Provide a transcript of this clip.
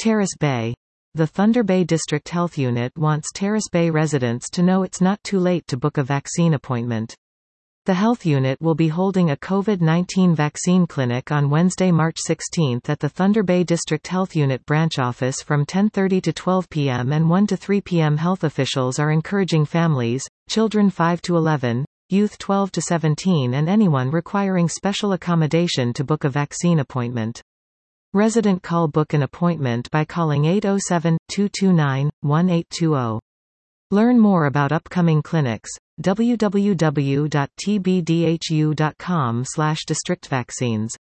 Terrace Bay. The Thunder Bay District Health Unit wants Terrace Bay residents to know it's not too late to book a vaccine appointment. The health unit will be holding a COVID-19 vaccine clinic on Wednesday, March 16 at the Thunder Bay District Health Unit branch office from 10:30 to 12 p.m. and 1 to 3 p.m. Health officials are encouraging families, children 5 to 11, youth 12 to 17 and anyone requiring special accommodation to book a vaccine appointment. Resident call book an appointment by calling 807-229-1820. Learn more about upcoming clinics. www.tbdhu.com/districtvaccines